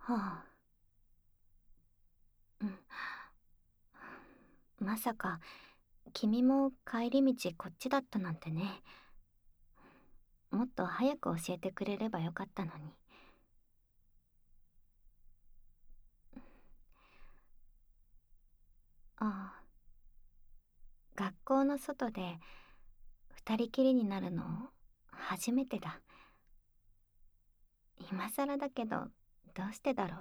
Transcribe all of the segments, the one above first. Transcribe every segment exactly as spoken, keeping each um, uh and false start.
はあ、うん。まさか、君も帰り道こっちだったなんてね。もっと早く教えてくれればよかったのに。ああ、学校の外で二人きりになるの初めてだ。今更だけど、どうしてだろう。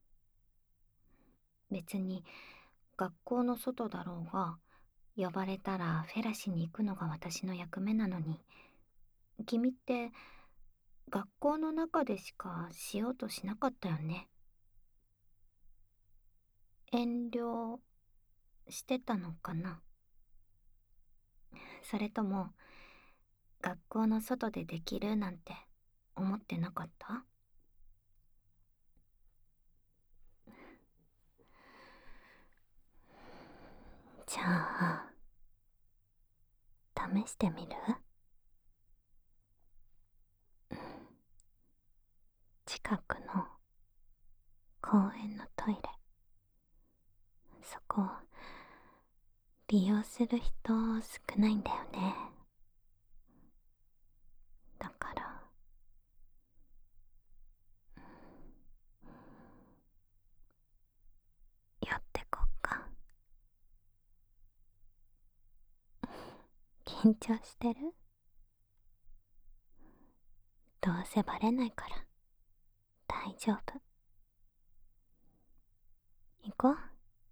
別に学校の外だろうが、呼ばれたらフェラシに行くのが私の役目なのに、君って学校の中でしかしようとしなかったよね。遠慮してたのかな。それとも学校の外でできるなんて思ってなかった？じゃあ試してみる？近くの公園のトイレ、そこ利用する人少ないんだよね。だから寄ってこっか。緊張してる？どうせバレないから大丈夫。行こう。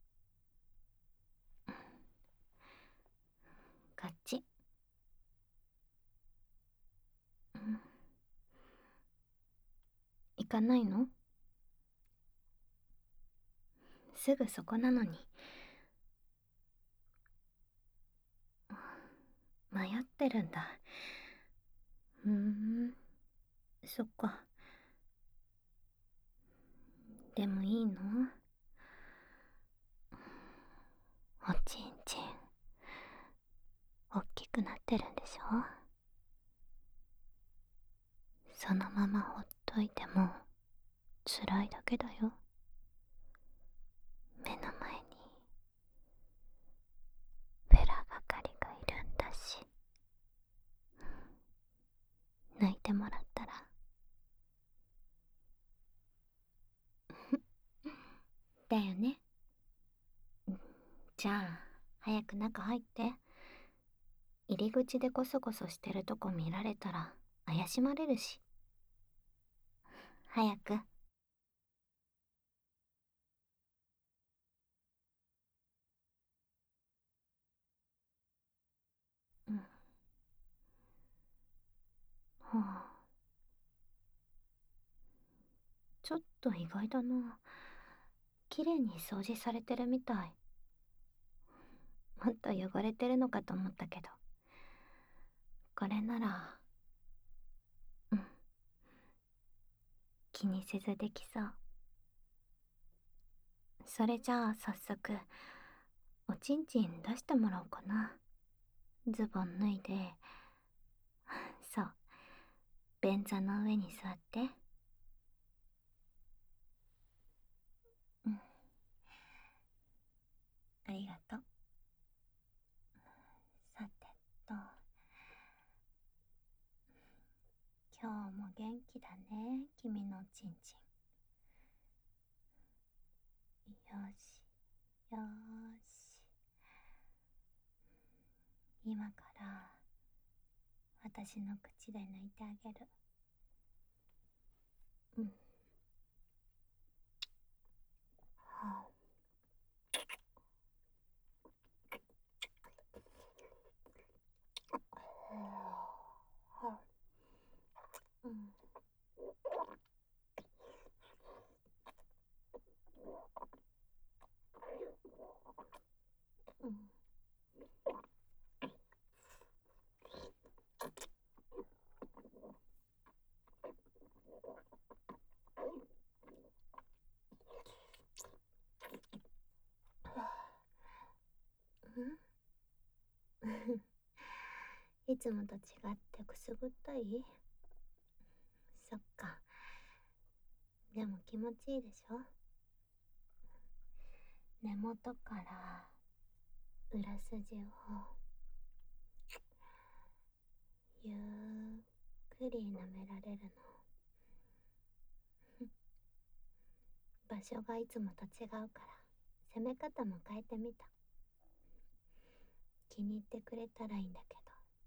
こっち。うん、行かないの？すぐそこなのに。迷ってるんだ。うーん、そっか。でもいいの？おちんちんおっきくなってるんでしょ？そのままほっといても辛いだけだよ。目の前にフェラ係がいるんだし。泣いてもらったら？だよね。じゃあ早く中入って。入り口でコソコソしてるとこ見られたら怪しまれるし。早く。うん。はあ、ちょっと意外だな。綺麗に掃除されてるみたい。もっと汚れてるのかと思ったけど、これなら、うん、気にせずできそう。それじゃあ早速おちんちん出してもらおうかな。ズボン脱いで、そう、便座の上に座って。うん、ありがとう。さてと、今日も元気だね、君のおちんちん。よし、よーし。今から私の口で抜いてあげる。うん。はあ、はあ、うん。うん。うん。いつもと違ってくすぐったい？そっか。 でも気持ちいいでしょ。根元から裏筋をゆっくり舐められるの。場所がいつもと違うから攻め方も変えてみた。気に入ってくれたらいいんだけど。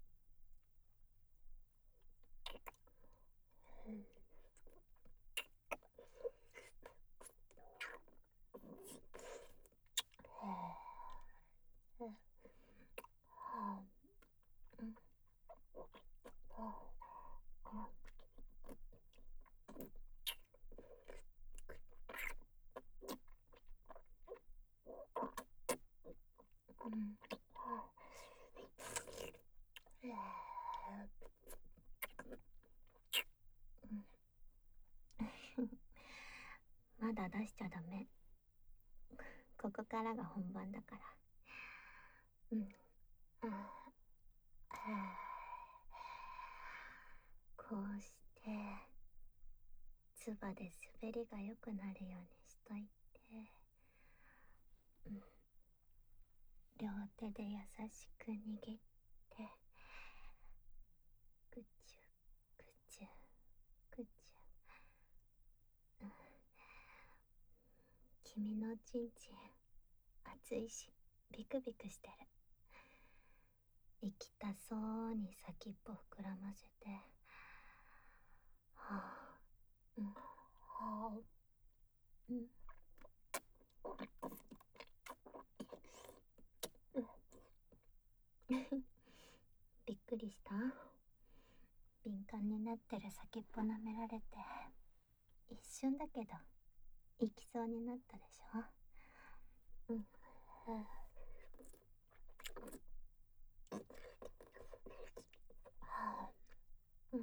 まだ出しちゃダメ。ここからが本番だから。うん。こうして唾で滑りが良くなるようにしといて、うん、両手で優しく握ってぐちゅぐちゅぐちゅ、うん、君のちんちん熱いしビクビクしてる。行きたそうに先っぽ膨らませて、はあ、うん、はあ、うん、びっくりした？敏感になってる先っぽ舐められて一瞬だけど行きそうになったでしょ。うん、はあ、うん、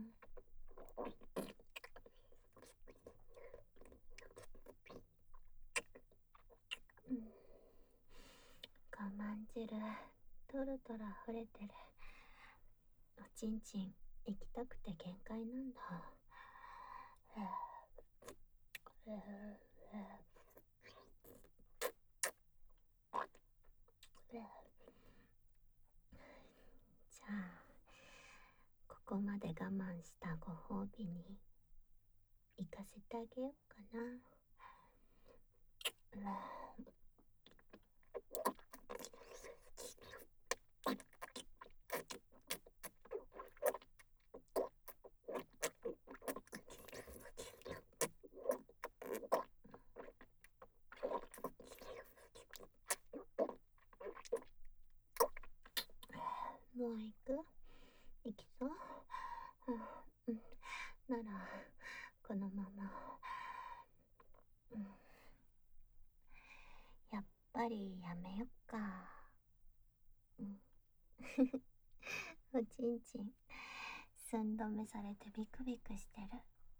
うん、我慢汁トロトロ溢れてる。おちんちん行きたくて限界なんだ。じゃあここまで我慢したご褒美に行かせてあげようかな。もう行く？行きそう？うん、ならこのまま、うん、やっぱりやめよっか。うん、おちんちん寸止めされてビクビクしてる。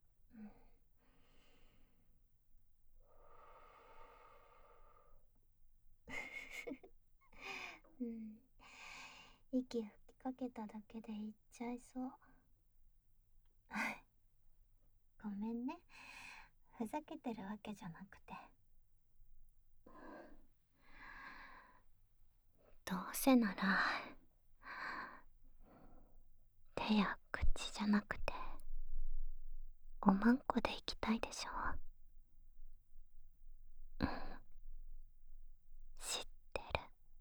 うん、うん、息吹きかけただけでいっちゃいそう。ごめんね、ふざけてるわけじゃなくて。どうせなら手や口じゃなくておまんこで行きたいでしょ。うん、知ってる。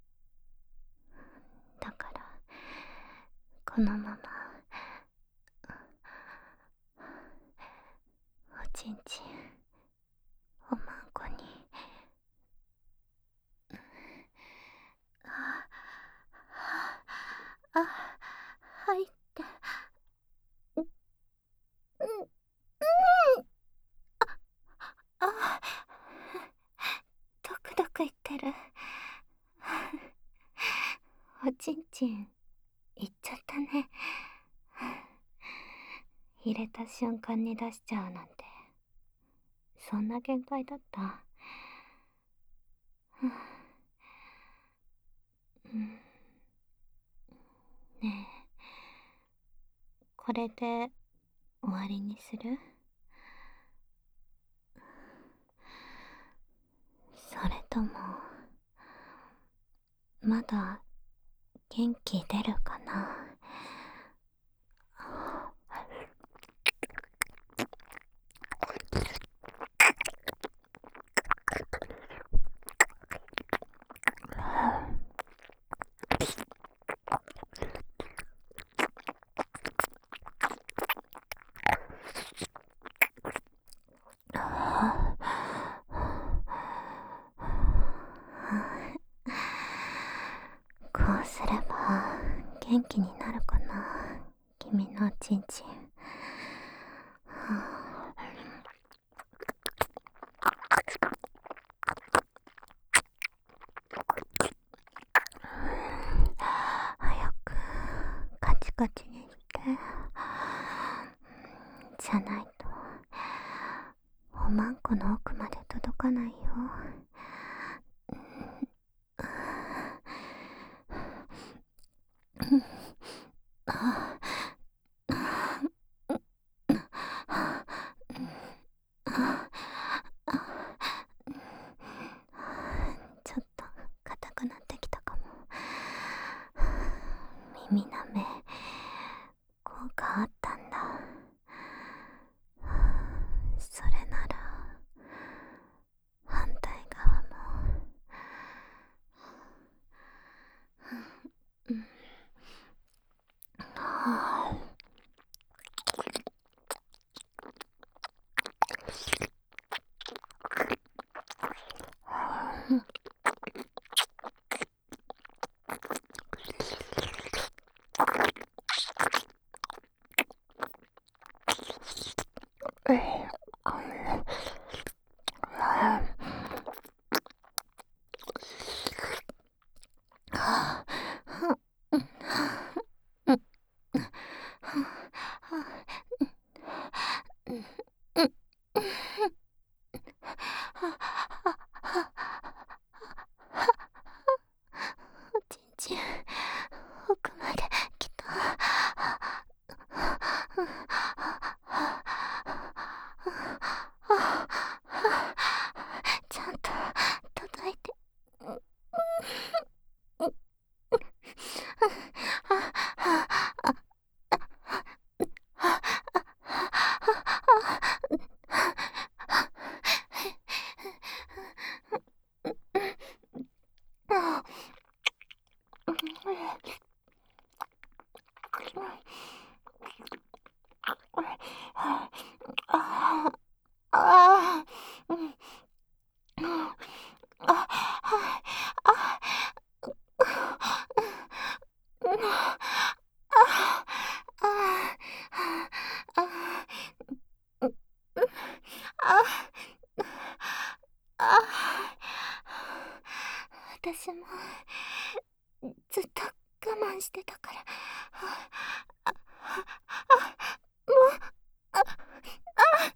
だからこのままおちんちんおまんこに、ああ、入って、うん、うん、あ、ドクドク言ってる。おちんちんいっちゃったね。入れた瞬間に出しちゃうなんて、そんな限界だった？うん、ねえ、これで終わりにする？ たもまだ元気出るかな。こうすれば元気になるかな、君のおちんちん。早くカチカチにして、じゃないとおまんこの奥まで届かないよ。ちょっと硬くなってきたかも。耳なめ効果あったんだ。それなら反対側も。うん。はあ。おちんちん奥まで来た。ちゃんと叩いて。私もずっと我慢してたから。もう、あ、あ、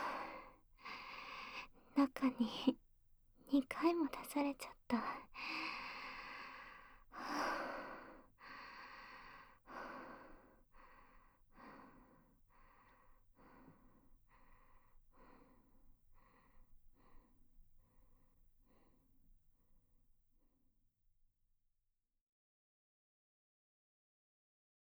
中ににかいも出されちゃった。